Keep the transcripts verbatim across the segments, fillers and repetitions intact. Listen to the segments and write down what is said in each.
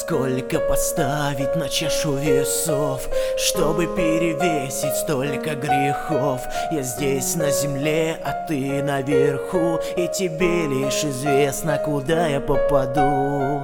Сколько поставить на чашу весов, чтобы перевесить столько грехов? Я здесь на земле, а ты наверху, и тебе лишь известно, куда я попаду.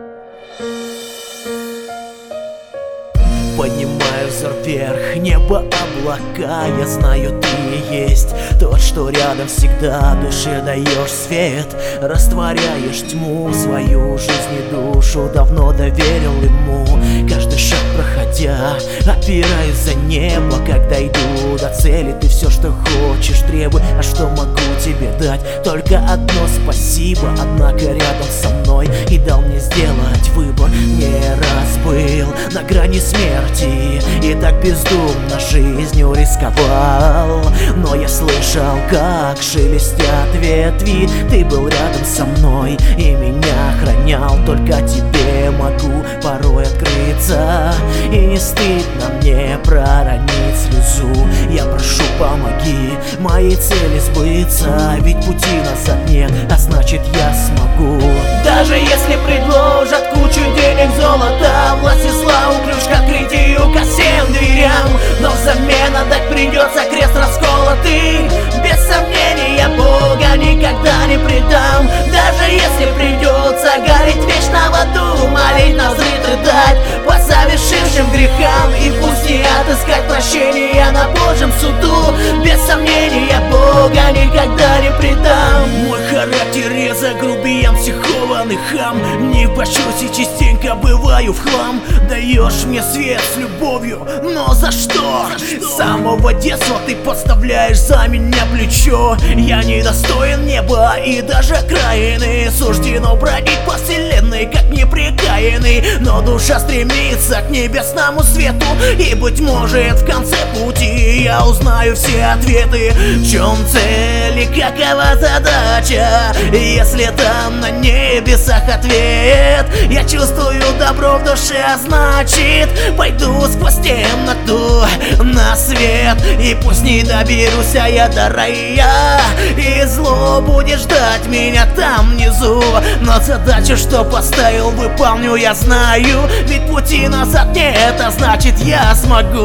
Поднимаю взор вверх, небо, облака. Я знаю, ты есть тот, что рядом всегда душе даешь свет. Растворяешь тьму, свою жизнь и душу давно доверил ему. Каждый шаг проходя, опираюсь за небо. Когда иду до цели, ты все, что хочешь, требуй. А что могу тебе дать? Только одно спасибо. Однако рядом со мной и дал мне сделать выбор. Не раз был на грани смерти и так бездумно жизнью рисковал. Но я слышал, как шелестят ветви. Ты был рядом со мной и меня охранял. Только тебе могу порой открыться, и не стыдно мне проронить слезу. Я прошу, помоги моей цели сбыться, ведь пути назад нет, а значит я смогу. Даже если предложат кучу денег, золота, власть и славу, ключ к открытию ко всем дверям, но взамен отдать придется крест расколотый. Без сомнения, Бога никогда не предам. Даже если придется гореть вечно в аду, молить навзрыд и дать по совершившим грехам, и пусть не отыскать прощения на Божьем суду. Без сомнения, Бога никогда не предам. Мой характер резок, грубиян, психованный хам. Не в почете частенько бываю в хлам. Даешь мне свет с любовью, но за что? С самого детства ты подставляешь за меня плечо. Я недостоин неба и даже окраины. Суждено бродить по вселенной, как непрекаянный. Но душа стремится к небесному свету, и, быть может, в конце пути я узнаю все ответы. В чем цель и какова задача? Если там на небесах ответ, я чувствую добро в душе, а значит пойду сквозь темноту на свет. И пусть не доберусь а я до рая, и зло будет ждать меня там внизу, но задачу, что поставил, выполню, я знаю. Ведь пути назад нет, а значит я смогу.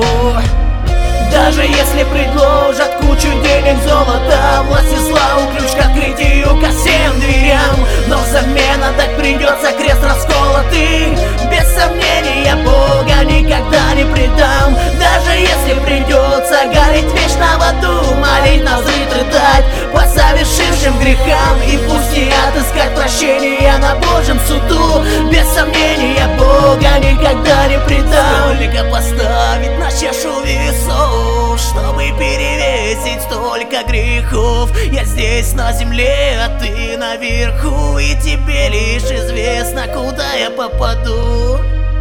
Даже если предложат кучу денег, золота, власть и славу, ключ к открытию ко всем дверям, но взамен отдать придется крест расколотый. Без сомнения, Бога никогда не предам. Даже если придется гореть вечно в аду, молить навзрыд и дать по совершившим грехам, и пусть не отыскать прощения на Божьем суду. Без сомнения, Бога никогда не предам. Сколько поставить на чашу весов, чтобы перевесить столько грехов? Я здесь на земле, а ты наверху, и тебе лишь известно, куда я попаду.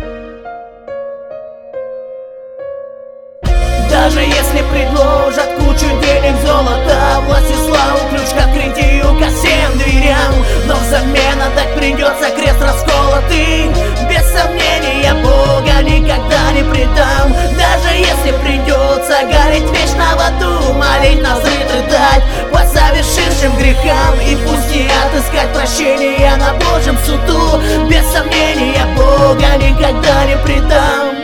Даже если предложат кучу денег, золота, власть и славу, ключ к открытию ко всем дверям, но взамен отдать придется крест расколотый. Без сомнения, Бога никогда не предам. Даже если придется гореть вечно в аду, молить навзрыд и дать по совершившим грехам, и пусть не отыскать прощения на Божьем суду. Без сомнения, Бога никогда не предам.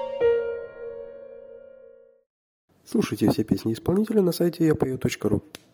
Слушайте все песни исполнителя на сайте я пою точка ру.